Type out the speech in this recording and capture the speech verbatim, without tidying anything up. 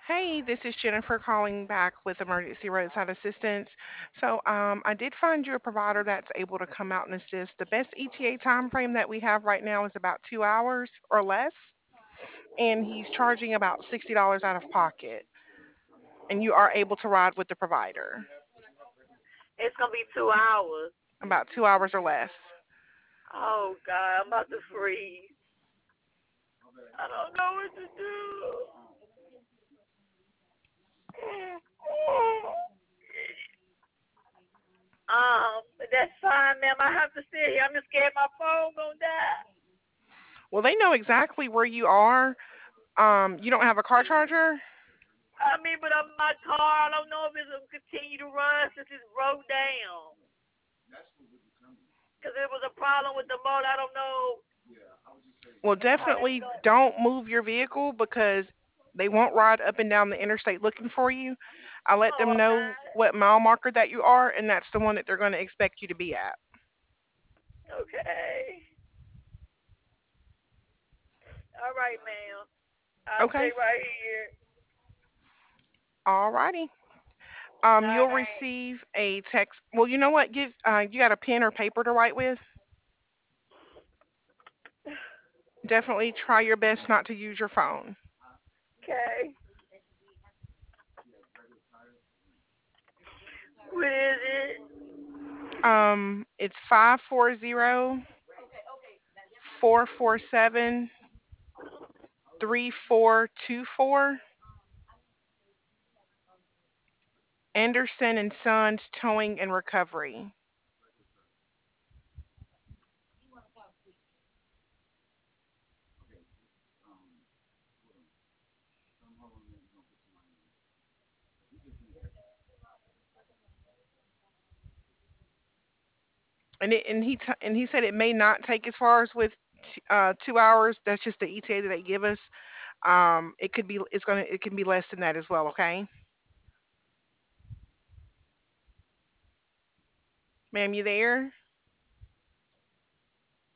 Hey, this is Jennifer calling back with Emergency Roadside Assistance. So, um, I did find you a provider that's able to come out and assist. The best E T A time frame that we have right now is about two hours or less, and he's charging about sixty dollars out of pocket. And you are able to ride with the provider It's gonna be two hours. about two hours or less. Oh God, I'm about to freeze. I don't know what to do. Um, but that's fine, ma'am. I have to sit here. I'm just scared my phone gonna die. Well, they know exactly where you are. Um, you don't have a car charger? I mean, but I'm in my car. I don't know if it's gonna continue to run since it's broke down. Cause there was a problem with the motor. I don't know Well, how this definitely going. don't move your vehicle because they won't ride up and down the interstate looking for you. I let Oh, them I'm know not. what mile marker that you are, and that's the one that they're going to expect you to be at. Okay. All right, ma'am. I'll stay Okay. right here. Alrighty. Um, All you'll right. receive a text. Well, you know what? Give uh, you got a pen or paper to write with. Definitely try your best not to use your phone. Okay. What is it? Um, it's five four zero four four seven three four two four. Anderson and Sons Towing and Recovery. And it, and he t- and he said it may not take as far as with t- uh, two hours. That's just the E T A that they give us. Um, it could be it's gonna it can be less than that as well. Okay, ma'am, you there?